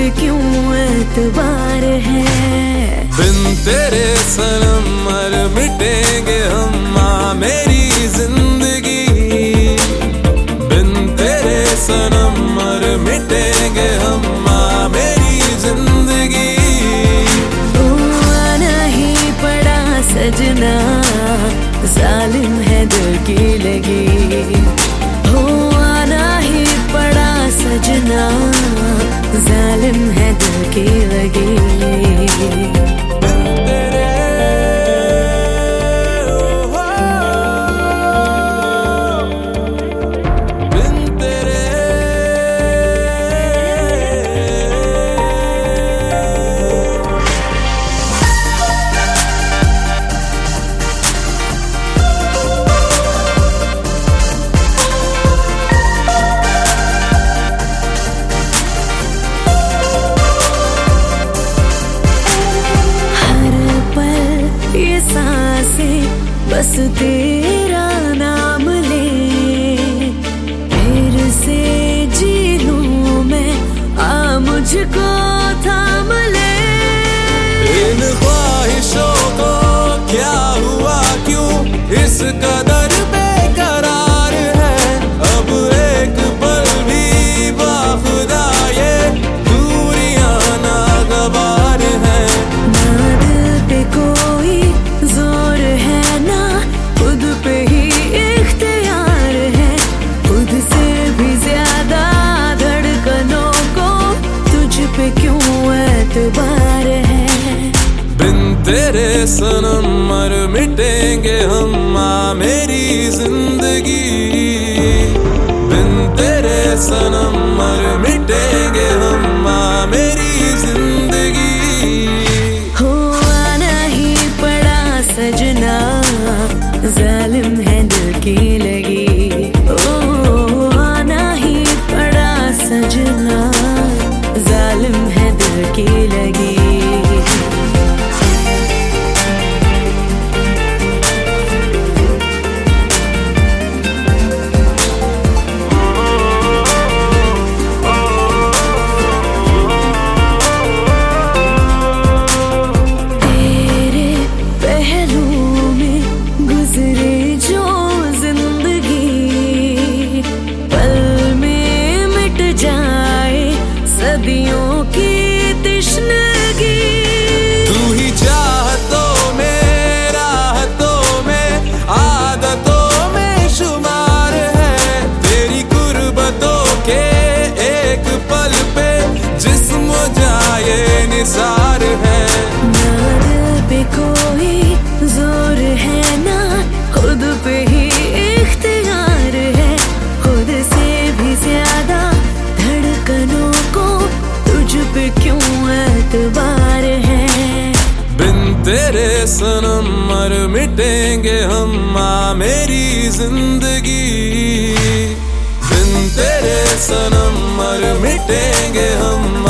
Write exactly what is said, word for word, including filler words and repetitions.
क्यों एतबार है। बिन तेरे सनम मर मिटेंगे हम माँ मेरी जिंदगी। बिन तेरे सनम मर मिटेंगे हम माँ मेरी जिंदगी। ओ आना ही पड़ा सजना, जालिम है दिल की लगी। हो आना ही पड़ा सजना, जालिम है दिल की लगी। बस तेरा नाम ले, फिर से जी लूं मैं, आ मुझको थाम ले। इन ख्वाहिशों को क्या हुआ, क्यों इस कदर बेकरार है। अब एक पल भी बाखुदा ये दूरियां नागवार है। ना दिल पे कोई जोर है, ना खुद पे ही इख्तियार है। खुद से भी ज्यादा धड़कनों को तुझ पे क्यों एतबार है। बिन तेरे सनम मर मिटेंगे हम माँ मेरी जिंदगी। बिन तेरे सनम मर मिटेंगे हम माँ मेरी जिंदगी। हो आना ही पड़ा सजना, जालिम है दिल की लगी। ओ आना ही पड़ा सजना, जालिम है दिल की लगी। सदियों की तश्नगी तू ही चाहतों में राहतों में आदतों में शुमार है। तेरी कुर्बतों के एक पल पे जिस्म जाए निसार है। ना दिल पे कोई जोर है, ना खुद पे ही इख्तियार है। खुद से भी ज्यादा धड़कनों को तुझ पे क्यों एतबार है। बिन तेरे सनम मर मिटेंगे हम माँ मेरी जिंदगी। बिन तेरे सनम मर मिटेंगे हम